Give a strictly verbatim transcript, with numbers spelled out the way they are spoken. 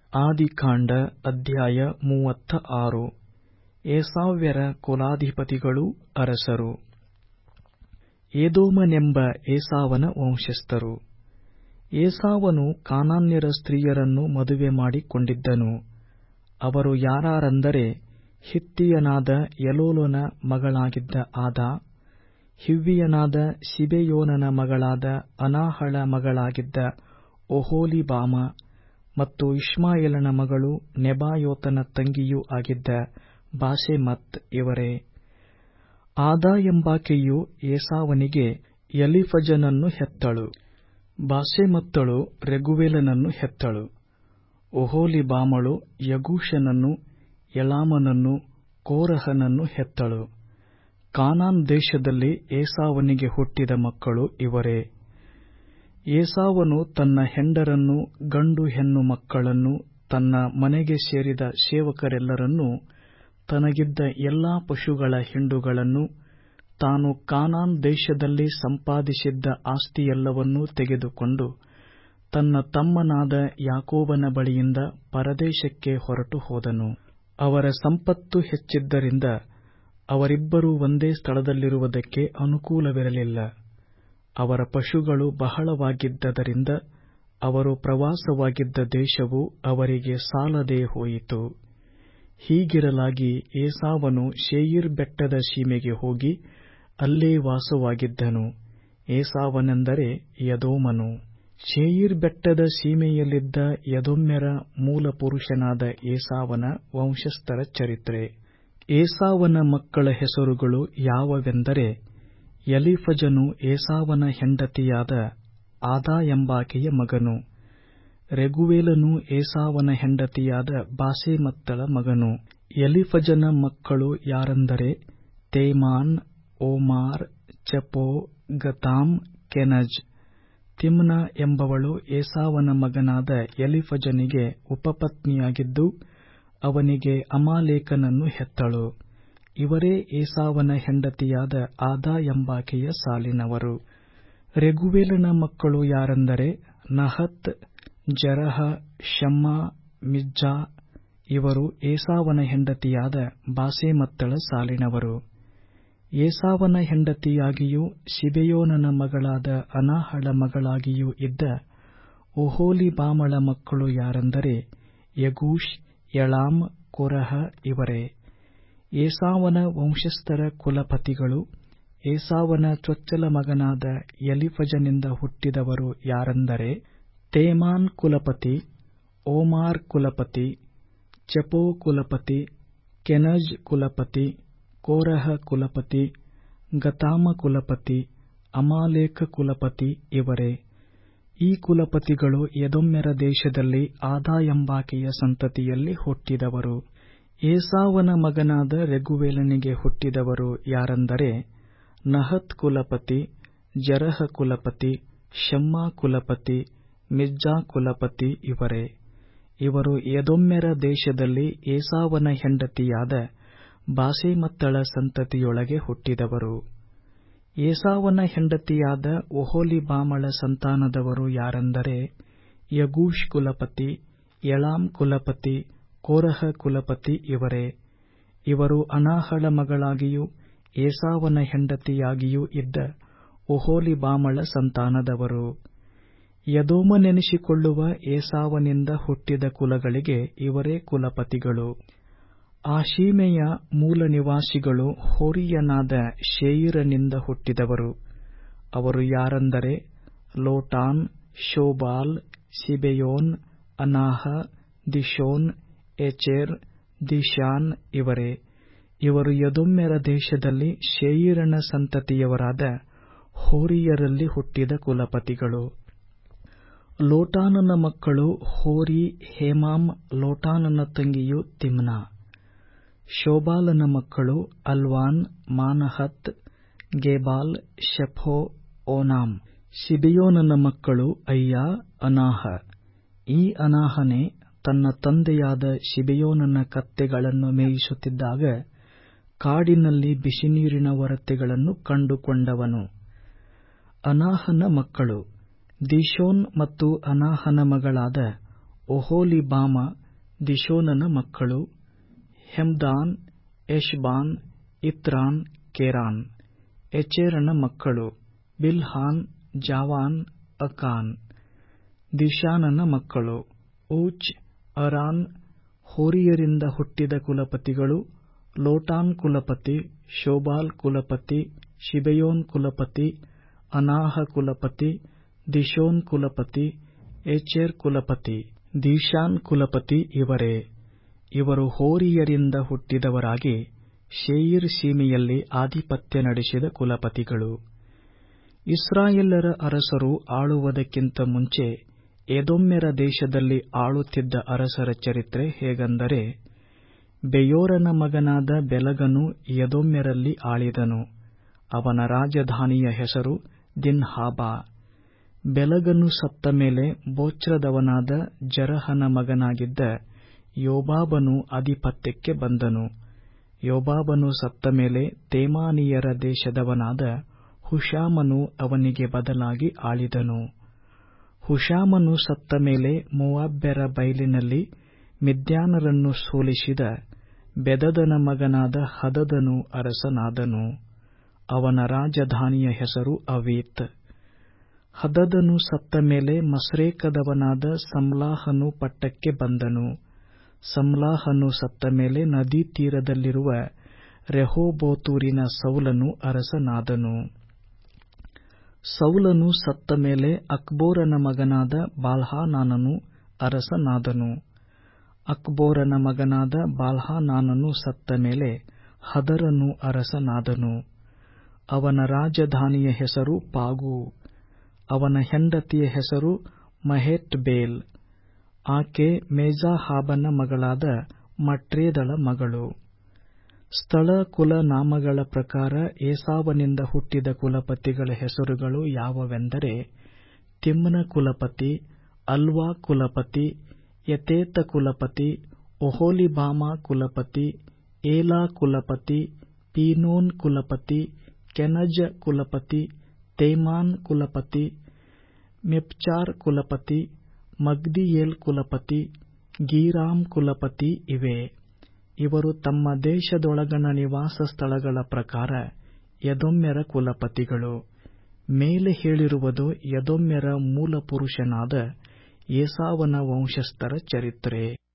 ಆದಿಕಾಂಡ ಅಧ್ಯಾಯ ಮೂವತ್ತ ಆರು. ಏಸಾವ್ಯರ ಕುಲಾಧಿಪತಿಗಳೂ ಅರಸರು. ಏದೋಮನೆಂಬ ಏಸಾವನ ವಂಶಸ್ಥರು. ಏಸಾವನು ಕಾನಾನ್ಯರ ಸ್ತ್ರೀಯರನ್ನು ಮದುವೆ ಮಾಡಿಕೊಂಡಿದ್ದನು. ಅವರು ಯಾರಾರೆಂದರೆ, ಹಿತ್ತಿಯನಾದ ಎಲೋಲನ ಮಗಳಾಗಿದ್ದ ಆದಾ, ಹಿವ್ವಿಯನಾದ ಸಿಬೆಯೋನನ ಮಗಳಾದ ಅನಾಹಳ ಮಗಳಾಗಿದ್ದ ಒಹೋಲಿಬಾಮ, ಮತ್ತು ಇಷ್ಮಾಯೇಲನ ಮಗಳೂ ನೆಬಾಯೋತನ ತಂಗಿಯೂ ಆಗಿದ್ದ ಬಾಸೆಮತ್ ಇವರೇ. ಆದಾ ಎಂಬಾಕೆಯು ಏಸಾವನಿಗೆ ಎಲೀಫಜನನ್ನು ಹೆತ್ತಳು. ಬಾಸೆಮತ್ತಳು ರೆಗುವೇಲನನ್ನು ಹೆತ್ತಳು. ಒಹೋಲಿಬಾಮಳು ಯಗೂಷನನ್ನು, ಯಳಾಮನನ್ನು, ಕೋರಹನನ್ನು ಹೆತ್ತಳು. ಕಾನಾನ್ ದೇಶದಲ್ಲಿ ಏಸಾವನಿಗೆ ಹುಟ್ಟಿದ ಮಕ್ಕಳು ಇವರೇ. ಏಸಾವನು ತನ್ನ ಹೆಂಡರನ್ನೂ ಗಂಡು ಹೆಣ್ಣು ಮಕ್ಕಳನ್ನೂ ತನ್ನ ಮನೆಗೆ ಸೇರಿದ ಸೇವಕರೆಲ್ಲರನ್ನೂ ತನಗಿದ್ದ ಎಲ್ಲಾ ಪಶುಗಳ ಹಿಂಡುಗಳನ್ನೂ ತಾನು ಕಾನಾನ್ ದೇಶದಲ್ಲಿ ಸಂಪಾದಿಸಿದ್ದ ಆಸ್ತಿಯೆಲ್ಲವನ್ನೂ ತೆಗೆದುಕೊಂಡು ತನ್ನ ತಮ್ಮನಾದ ಯಾಕೋಬನ ಬಳಿಯಿಂದ ಪರದೇಶಕ್ಕೆ ಹೊರಟು ಹೋದನು. ಅವರ ಸಂಪತ್ತು ಹೆಚ್ಚಿದ್ದರಿಂದ ಅವರಿಬ್ಬರೂ ಒಂದೇ ಸ್ಥಳದಲ್ಲಿರುವುದಕ್ಕೆ ಅನುಕೂಲವಿರಲಿಲ್ಲ. ಅವರ ಪಶುಗಳು ಬಹಳವಾಗಿದ್ದರಿಂದ ಅವರು ಪ್ರವಾಸವಾಗಿದ್ದ ದೇಶವು ಅವರಿಗೆ ಸಾಲದೆ ಹೋಯಿತು. ಹೀಗಿರಲಾಗಿ ಏಸಾವನು ಸೇಯೀರ್ ಬೆಟ್ಟದ ಸೀಮೆಗೆ ಹೋಗಿ ಅಲ್ಲೇ ವಾಸವಾಗಿದ್ದನು. ಏಸಾವನೆಂದರೆ ಎದೋಮನು. ಸೇಯೀರ್ ಬೆಟ್ಟದ ಸೀಮೆಯಲ್ಲಿದ್ದ ಎದೋಮ್ಯರ ಮೂಲಪುರುಷನಾದ ಏಸಾವನ ವಂಶಸ್ಥರ ಚರಿತ್ರೆ. ಏಸಾವನ ಮಕ್ಕಳ ಹೆಸರುಗಳು ಯಾವೆಂದರೆ, ಎಲೀಫಜನು ಏಸಾವನ ಹೆಂಡತಿಯಾದ ಆದಾ ಎಂಬಾಕೆಯ ಮಗನು. ರೆಗುವೇಲನು ಏಸಾವನ ಹೆಂಡತಿಯಾದ ಬಾಸೆಮತ್ತಳ ಮಗನು. ಎಲೀಫಜನ ಮಕ್ಕಳು ಯಾರೆಂದರೆ, ತೇಮಾನ್, ಓಮಾರ್, ಚೆಪೋ, ಗತಾಮ್, ಕೆನಜ್. ತಿಮ್ನ ಎಂಬವಳು ಏಸಾವನ ಮಗನಾದ ಎಲೀಫಜನಿಗೆ ಉಪಪತ್ನಿಯಾಗಿದ್ದು ಅವನಿಗೆ ಅಮಾಲೇಕನನ್ನು ಹೆತ್ತಳು. ಇವರೇ ಏಸಾವನ ಹೆಂಡತಿಯಾದ ಆದಾ ಎಂಬಾಕೆಯ ಸಾಲಿನವರು. ರೆಗುವೇಲನ ಮಕ್ಕಳು ಯಾರೆಂದರೆ, ನಹತ್, ಜೆರಹ, ಶಮ್ಮಾ, ಮಿಜ್ಜಾ. ಇವರು ಏಸಾವನ ಹೆಂಡತಿಯಾದ ಬಾಸೆಮತ್ತಳ ಸಾಲಿನವರು. ಏಸಾವನ ಹೆಂಡತಿಯಾಗಿಯೂ ಸಿಬೆಯೋನನ ಮಗಳಾದ ಅನಾಹಳ ಮಗಳಾಗಿಯೂ ಇದ್ದ ಒಹೋಲಿಬಾಮಳ ಮಕ್ಕಳು ಯಾರೆಂದರೆ, ಯಗೂಷ್, ಯಳಾಮ್, ಕೋರಹ ಇವರೇ. ಏಸಾವನ ವಂಶಸ್ಥರ ಕುಲಪತಿಗಳು. ಏಸಾವನ ಚೊಚ್ಚಲ ಮಗನಾದ ಎಲೀಫಜನಿಂದ ಹುಟ್ಟಿದವರು ಯಾರೆಂದರೆ, ತೇಮಾನ್ ಕುಲಪತಿ, ಓಮಾರ್ ಕುಲಪತಿ, ಚೆಪೋ ಕುಲಪತಿ, ಕೆನಜ್ ಕುಲಪತಿ, ಕೋರಹ ಕುಲಪತಿ, ಗತಾಮ ಕುಲಪತಿ, ಅಮಾಲೇಕ ಕುಲಪತಿ ಇವರೇ. ಈ ಕುಲಪತಿಗಳು ಎದೋಮ್ಯರ ದೇಶದಲ್ಲಿ ಆದಾ ಎಂಬಾಕೆಯ ಸಂತತಿಯಲ್ಲಿ ಹುಟ್ಟಿದವರು. ಏಸಾವನ ಮಗನಾದ ರೆಗುವೇಲನಿಗೆ ಹುಟ್ಟಿದವರು ಯಾರೆಂದರೆ, ನಹತ್ ಕುಲಪತಿ, ಜೆರಹ ಕುಲಪತಿ, ಶಮ್ಮಾ ಕುಲಪತಿ, ಮಿಜ್ಜಾ ಕುಲಪತಿ ಇವರೇ. ಇವರು ಎದೋಮ್ಯರ ದೇಶದಲ್ಲಿ ಏಸಾವನ ಹೆಂಡತಿಯಾದ ಬಾಸೆಮತ್ತಳ ಸಂತತಿಯೊಳಗೆ ಹುಟ್ಟಿದವರು. ಏಸಾವನ ಹೆಂಡತಿಯಾದ ಒಹೋಲಿಬಾಮಳ ಸಂತಾನದವರು ಯಾರೆಂದರೆ, ಯಗೂಷ್ ಕುಲಪತಿ, ಯಳಾಮ್ ಕುಲಪತಿ, ಕೋರಹ ಕುಲಪತಿ ಇವರೇ. ಇವರು ಅನಾಹಳ ಮಗಳಾಗಿಯೂ ಏಸಾವನ ಹೆಂಡತಿಯಾಗಿಯೂ ಇದ್ದ ಒಹೋಲಿಬಾಮಳ ಸಂತಾನದವರು. ಎದೋಮನೆನಿಸಿಕೊಳ್ಳುವ ಏಸಾವನಿಂದ ಹುಟ್ಟಿದ ಕುಲಗಳಿಗೆ ಇವರೇ ಕುಲಪತಿಗಳು. ಆ ಸೀಮೆಯ ಮೂಲನಿವಾಸಿಗಳು ಹೋರಿಯನಾದ ಸೇಯೀರನಿಂದ ಹುಟ್ಟಿದವರು. ಅವರು ಯಾರೆಂದರೆ, Lotan, Shobal, Zibeon, Anah, Dishon, Ezer, Dishan ಇವರೇ. ಇವರು ಎದೋಮ್ಯರ ದೇಶದಲ್ಲಿ ಸೇಯೀರನ ಸಂತತಿಯವರಾದ ಹೋರಿಯರಲ್ಲಿ ಹುಟ್ಟಿದ ಕುಲಪತಿಗಳು. ಲೋಟಾನನ ಮಕ್ಕಳು ಹೋರಿ, ಹೇಮಾಮ್. ಲೋಟಾನನ ತಂಗಿಯು ತಿಮ್ನಾ. ಶೋಬಾಲನ ಮಕ್ಕಳು ಅಲ್ವಾನ್, ಮಾನಹತ್, ಗೇಬಾಲ್, ಶೆಫೋ, ಓನಾಮ್. ಸಿಬೆಯೋನನ ಮಕ್ಕಳು ಅಯ್ಯಾ, ಅನಾಹ. ಈ ಅನಾಹನೇ ತನ್ನ ತಂದೆಯಾದ ಸಿಬೆಯೋನನ ಕತ್ತೆಗಳನ್ನು ಮೇಯಿಸುತ್ತಿದ್ದಾಗ ಕಾಡಿನಲ್ಲಿ ಬಿಸಿನೀರಿನ ಒರತೆಗಳನ್ನು ಕಂಡುಕೊಂಡವನು. ಅನಾಹನ ಮಕ್ಕಳು ದೀಶೋನ್ ಮತ್ತು ಅನಾಹನ ಮಗಳಾದ ಒಹೋಲಿಬಾಮ ದಿಶೋನನ ಮಕ್ಕಳು. Hemdan, Eshban, Ithran, Keran. ಎಚೆರನ ಮಕ್ಕಳು ಬಿಲ್ಹಾನ್, ಜಾವಾನ್, ಅಕಾನ್. ದಿಶಾನನ ಮಕ್ಕಳು ಊಚ್, ಅರಾನ್. ಹೋರಿಯರಿಂದ ಹುಟ್ಟಿದ ಕುಲಪತಿಗಳು ಲೋಟಾನ್ ಕುಲಪತಿ, ಶೋಬಾಲ್ ಕುಲಪತಿ, ಶಿಬೆಯೋನ್ ಕುಲಪತಿ, ಅನಾಹ ಕುಲಪತಿ, ದಿಶೋನ್ ಕುಲಪತಿ, ಎಚೆರ್ ಕುಲಪತಿ, ದೀಶಾನ್ ಕುಲಪತಿ ಇವರೇ. ಇವರು ಹೋರಿಯರಿಂದ ಹುಟ್ಟಿದವರಾಗಿ ಶೇಯಿರ್ ಸೀಮೆಯಲ್ಲಿ ಆಧಿಪತ್ಯ ನಡೆಸಿದ ಕುಲಪತಿಗಳು. ಇಸ್ರಾಯೇಲರ ಅರಸರು ಆಳುವುದಕ್ಕಿಂತ ಮುಂಚೆ ಎದೋಮ್ಯರ ದೇಶದಲ್ಲಿ ಆಳುತ್ತಿದ್ದ ಅರಸರ ಚರಿತ್ರೆ ಹೇಗೆಂದರೆ, ಬೆಯೋರನ ಮಗನಾದ ಬೆಲಗನು ಎದೋಮ್ಯರಲ್ಲಿ ಆಳಿದನು. ಅವನ ರಾಜಧಾನಿಯ ಹೆಸರು ದಿನ್ಹಾಬಾ. ಬೆಲಗನು ಸತ್ತ ಮೇಲೆ ಬೋಚ್ರದವನಾದ ಜರಹನ ಮಗನಾಗಿದ್ದ ಯೋಬಾಬನು ಆಧಿಪತ್ಯಕ್ಕೆ ಬಂದನು. ಯೋಬಾಬನು ಸತ್ತ ಮೇಲೆ ತೇಮಾನೀಯರ ದೇಶದವನಾದ ಹುಷಾಮನು ಅವನಿಗೆ ಬದಲಾಗಿ ಆಳಿದನು. ಹುಷಾಮನು ಸತ್ತ ಮೇಲೆ ಮೋವಾಬ್ಯರ ಬೈಲಿನಲ್ಲಿ ಮಿದ್ಯಾನರನ್ನು ಸೋಲಿಸಿದ ಬೆದದನ ಮಗನಾದ ಹದದನು ಅರಸನಾದನು. ಅವನ ರಾಜಧಾನಿಯ ಹೆಸರು ಅವೀತ್. ಹದದನು ಸತ್ತ ಮೇಲೆ ಮಸ್ರೇಕದವನಾದ ಸಮ್ಲಾಹನು ಪಟ್ಟಕ್ಕೆ ಬಂದನು. ಸಮ್ಲಾಹನು ಸತ್ತ ಮೇಲೆ ನದಿ ತೀರದಲ್ಲಿರುವ ರೆಹೋಬೋತೂರಿನ ಸೌಲನು ಅರಸನಾದನು. ಸೌಲನು ಸತ್ತ ಮೇಲೆ ಅಕ್ಬೋರನ ಮಗನಾದ ಬಾಳ್ಹಾನಾನನು ಅರಸನಾದನು. ಅಕ್ಬೋರನ ಮಗನಾದ ಬಾಳ್ಹಾನಾನನು ಸತ್ತ ಮೇಲೆ ಹದರನು ಅರಸನಾದನು. ಅವನ ರಾಜಧಾನಿಯ ಹೆಸರು ಪಾಗು. ಅವನ ಹೆಂಡತಿಯ ಹೆಸರು ಮಹೇಟ್ಬೇಲ್. ಆಕೆ ಮೇಜಾಹಾಬನ ಮಗಳಾದ ಮಟ್ರೇದಳ ಮಗಳು. ಸ್ಥಳ ಕುಲ ನಾಮಗಳ ಪ್ರಕಾರ ಏಸಾವನಿಂದ ಹುಟ್ಟಿದ ಕುಲಪತಿಗಳ ಹೆಸರುಗಳು ಯಾವುವೆಂದರೆ, ತಿಮ್ನ ಕುಲಪತಿ, ಅಲ್ವಾ ಕುಲಪತಿ, ಯತೇತ ಕುಲಪತಿ, ಒಹೋಲಿಬಾಮ ಕುಲಪತಿ, ಏಲಾ ಕುಲಪತಿ, ಪೀನೋನ್ ಕುಲಪತಿ, ಕೆನಜ ಕುಲಪತಿ, ತೇಮಾನ್ ಕುಲಪತಿ, ಮಿಪ್ಚಾರ್ ಕುಲಪತಿ, ಮಗ್ದೀಯೇಲ್ ಕುಲಪತಿ, ಗೀರಾಮ್ ಕುಲಪತಿ ಇವೇ. ಇವರು ತಮ್ಮ ದೇಶದೊಳಗಣ ನಿವಾಸ ಸ್ಥಳಗಳ ಪ್ರಕಾರ ಎದೋಮ್ಯರ ಕುಲಪತಿಗಳು. ಮೇಲೆ ಹೇಳಿರುವುದು ಎದೋಮ್ಯರ ಮೂಲಪುರುಷನಾದ ಏಸಾವನ ವಂಶಸ್ಥರ ಚರಿತ್ರೆ.